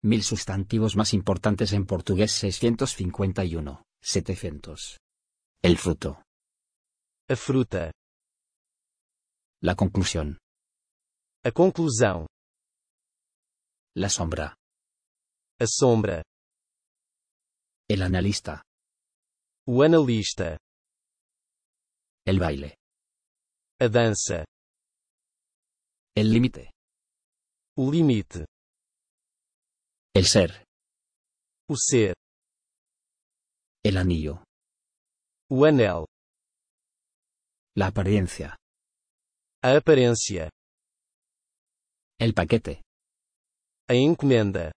1000 sustantivos más importantes en portugués 651, 700. El fruto. A fruta. La conclusión. A conclusão. La sombra. A sombra. El analista. O analista. El baile. A dança. El límite. O limite. El ser. O ser. El anillo. O anel. La apariencia. A aparência. El paquete. A encomenda.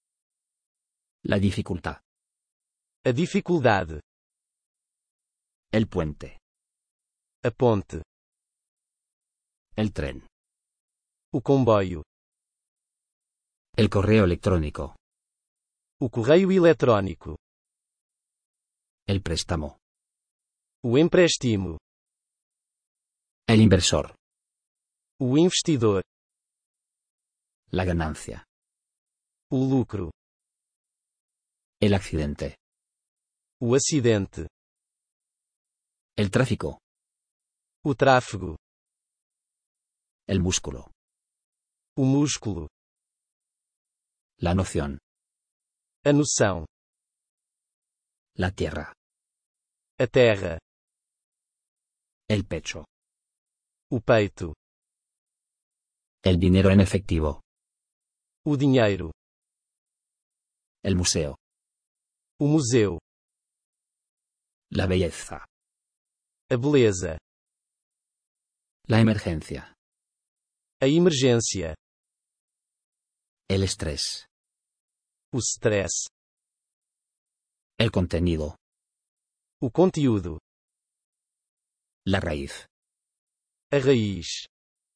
La dificultad. A dificuldade. El puente. A ponte. El tren. O comboio. El correo electrónico. O correio eletrônico. El préstamo. O empréstimo. El inversor. O investidor. La ganancia. O lucro. El accidente. O acidente. El tráfico. O tráfego. El músculo. O músculo. La noción. A noção. La tierra. A terra. El pecho. O peito. El dinero en efectivo. O dinheiro. El museo. O museu. La belleza. A beleza. La emergencia. A emergência. El estrés. O stress. El contenido. O conteúdo. La raíz. A raiz.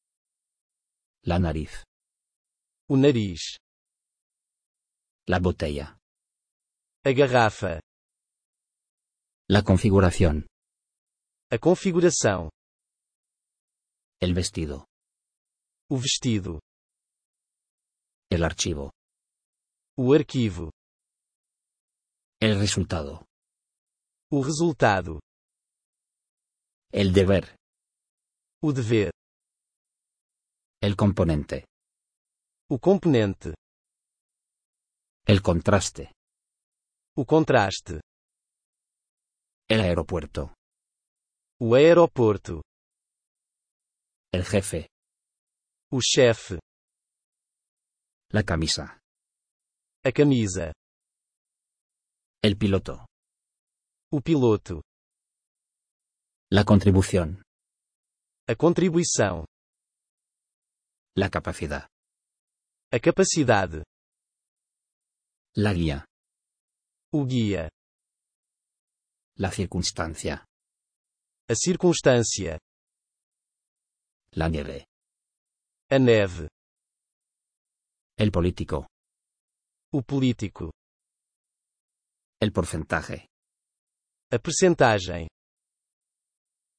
La nariz. O nariz. La botella. A garrafa. La configuración. A configuração. El vestido. O vestido. El archivo. O arquivo. El resultado. O resultado. El deber. O dever. El componente. O componente. El contraste. O contraste. El aeropuerto. O aeroporto. El jefe. O chefe. La camisa. A camisa. El piloto. O piloto. La contribución. A contribuição. La capacidad. A capacidade. La guía. O guia. La circunstancia. A circunstância. La nieve. A neve. El político. O político. El porcentaje. A percentagem.